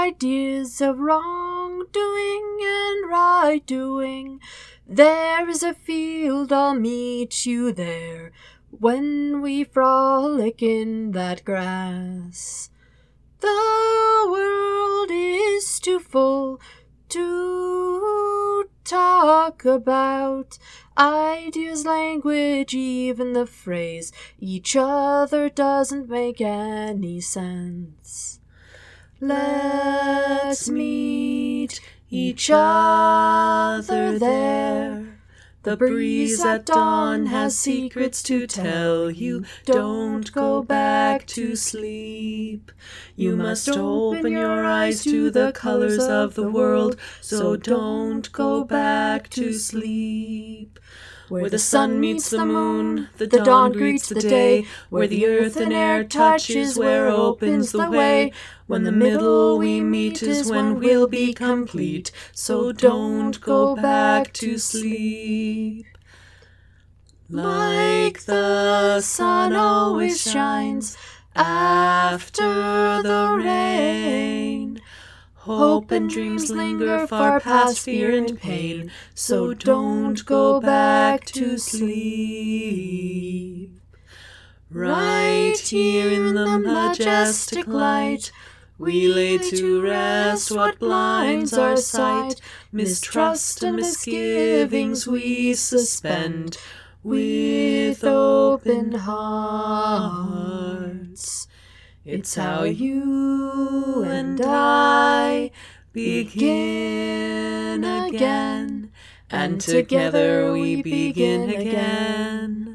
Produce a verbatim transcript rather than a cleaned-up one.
ideas of wrongdoing and right doing. There is a field, I'll meet you there, when we frolic in that grass. The world is too full to talk about ideas, language, even the phrase each other doesn't make any sense. Let's meet each other there. The breeze at dawn has secrets to tell you. Don't go back to sleep. You must open your eyes to the colors of the world, so don't go back to sleep. Where the sun meets the moon, the dawn greets the day, where the earth and air touches, where opens the way. When the middle we meet is when we'll be complete, so don't go back to sleep. Like the sun always shines after the rain, hope and dreams linger far past fear and pain, so don't go back to sleep. Right here in the majestic light, we lay to rest what blinds our sight. Mistrust and misgivings we suspend with open hearts. It's how you and I begin again, and together we begin again.